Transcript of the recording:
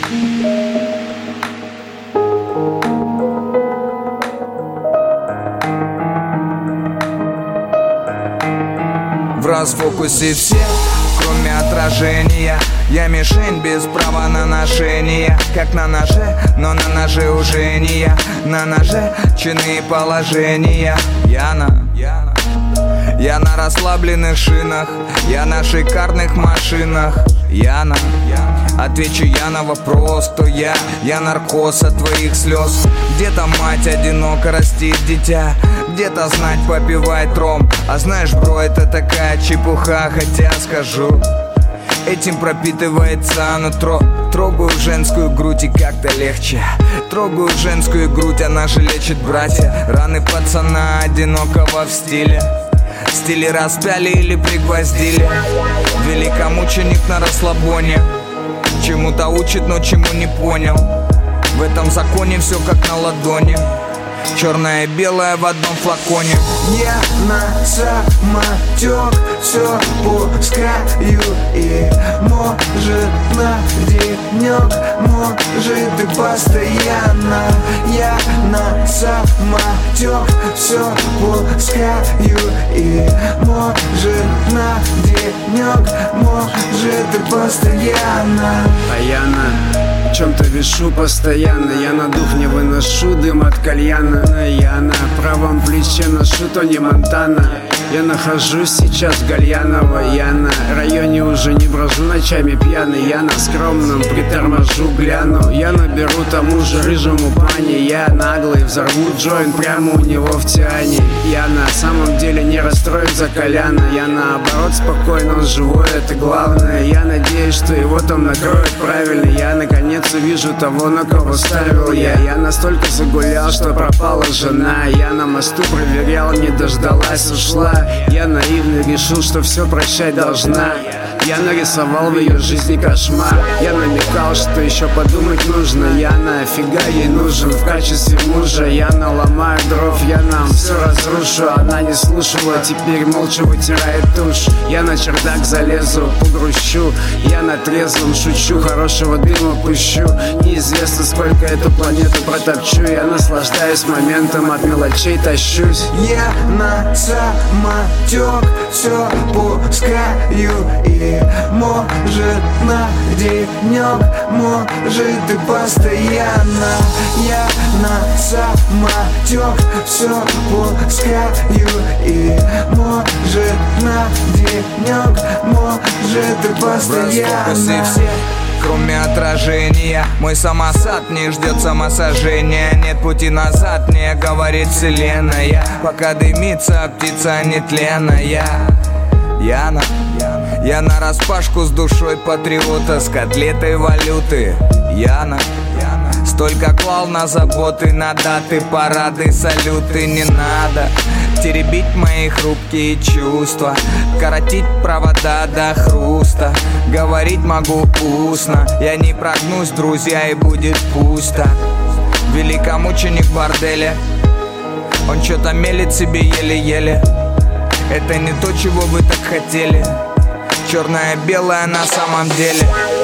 В расфокусе все, кроме отражения. Я мишень без права на ношение. Как на ноже, но на ноже уже не я. На ноже чины и положения. Я на расслабленных шинах. Я на шикарных машинах. Отвечу я на вопрос, то я наркоз от твоих слез. Где-то мать одиноко растит дитя, где-то знать попивает ром. А знаешь, бро, это такая чепуха, хотя скажу, этим пропитывается нутро. Трогаю женскую грудь и как-то легче. Трогаю женскую грудь, она же лечит, братья. Раны пацана одинокого в стиле распяли или пригвоздили. Великомученик на расслабоне. Чему-то учит, но чему не понял. В этом законе все как на ладони. Черное и белое в одном флаконе. Я на самотек все пускаю. И может на денек, может и постоянно. Я на самотек все пускаю. И может на денек, может и постоянно. А я на чем-то вешу постоянно. Я на дух не выношу дым от кальяна. Я на правом плече ношу Тони Монтана. Я нахожусь сейчас в Гальяново. Я на районе уже не брожу ночами пьяный. Я на скромном приторможу, гляну. Я наберу тому же рыжему пани. Я наглый, взорву джойнт прямо у него в тиане. Я на самом деле не расстроен за Коляна. Я наоборот спокойно, он живой, это главное. Я надеюсь, что его там накроют правильно. Я наконец увижу того, на кого ставил я. Я настолько загулял, что пропала жена. Я на мосту проверял, не дождалась, ушла. Я наивно решил, что все прощать должна. Я нарисовал в ее жизни кошмар. Я намекал, что еще подумать нужно. Я нафига ей нужен в качестве мужа. Я наломаю дров, я нам все разрушу. Она не слушала, теперь молча вытирает тушь. Я на чердак залезу, погрущу. Я на трезвом шучу, хорошего дыма пущу. Неизвестно, сколько эту планету протопчу. Я наслаждаюсь моментом, от мелочей тащусь. Я на самотек все пускаю. И может на денек, может и постоянно. Я на самотек все пускаю. И может на денек, может и постоянно. Кроме отражения, мой самосад не ждет самосожжения. Нет пути назад, мне говорит вселенная. Пока дымится птица нетленная. Я на распашку с душой патриота, с котлетой валюты. Столько клал на заботы, на даты, парады, салюты. Не надо теребить мои хрупкие чувства, коротить провода до хруста. Говорить могу устно, я не прогнусь, друзья, и будет пусто. Великомученик в борделе, он что-то мелет себе еле-еле. Это не то, чего вы так хотели. Черное-белое на самом деле.